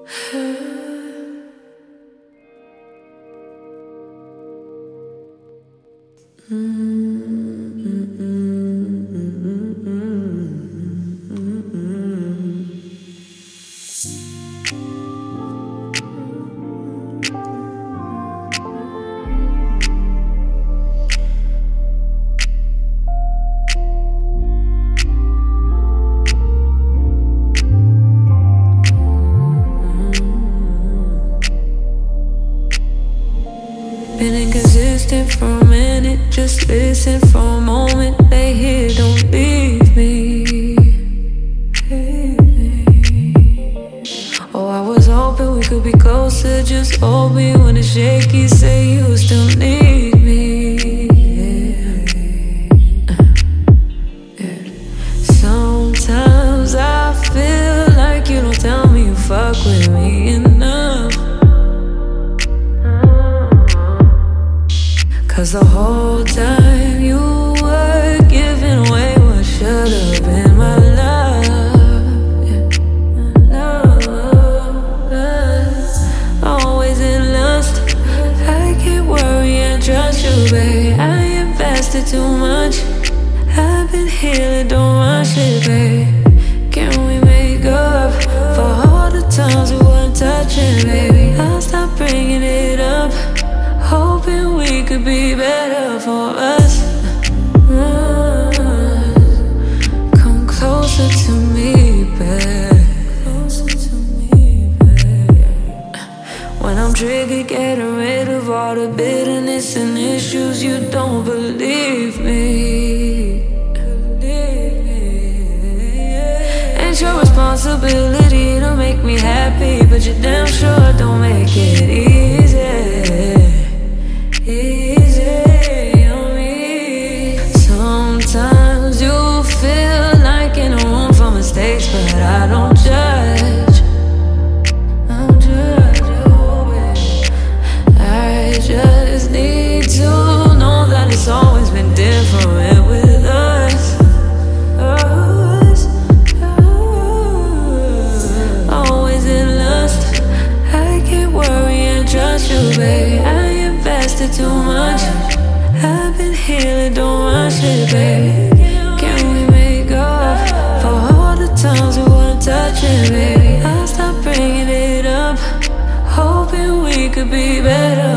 Been inconsistent for a minute, just listen for a moment. Lay here, don't leave me. Oh, I was hoping we could be closer. Just hold me when it's shaky. Say you still need me. Sometimes I feel like you don't tell me you fuck with me enough. Cause the whole time you were giving away what should've been my love, always in lust. I can't worry and trust you, babe. I invested too much. I've been healing, don't rush it, babe. Can we make up for all the times we weren't touching, baby? I'll stop bringing it up, hoping we could be better for us. Come closer to me, babe. When I'm triggered, getting rid of all the bitterness and issues, you don't believe me. Ain't your responsibility to make me happy, but you damn sure don't make it easy. Easy on me. Sometimes you feel like in a room for mistakes, but I don't judge. I don't judge you, babe. I just need to know that it's always been different with us. Always in lust. I can't worry and trust you, babe. Too much. I've been healing, don't rush it, babe. Can we make up for all the times we weren't touching, baby? I'll stop bringing it up, hoping we could be better